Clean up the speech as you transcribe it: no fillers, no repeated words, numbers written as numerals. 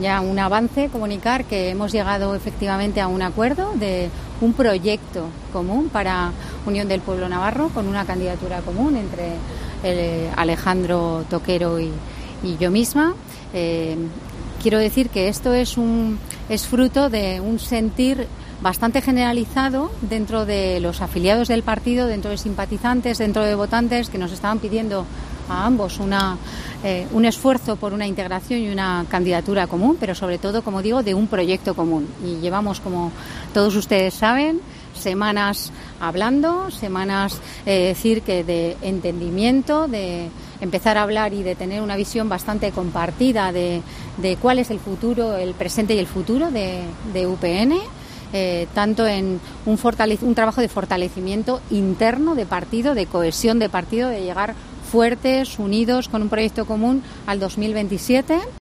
Ya un avance, comunicar que hemos llegado efectivamente a un acuerdo de un proyecto común para Unión del Pueblo Navarro, con una candidatura común entre Alejandro Toquero y yo misma. Quiero decir que esto es fruto de un sentir bastante generalizado dentro de los afiliados del partido, dentro de simpatizantes, dentro de votantes, que nos estaban pidiendo a ambos un esfuerzo por una integración y una candidatura común, pero sobre todo, como digo, de un proyecto común. Y llevamos, como todos ustedes saben, semanas hablando, semanas decir que de entendimiento, de empezar a hablar y de tener una visión bastante compartida de cuál es el futuro, el presente y el futuro de UPN. Tanto en un trabajo de fortalecimiento interno de partido, de cohesión de partido, de llegar fuertes, unidos, con un proyecto común al 2027.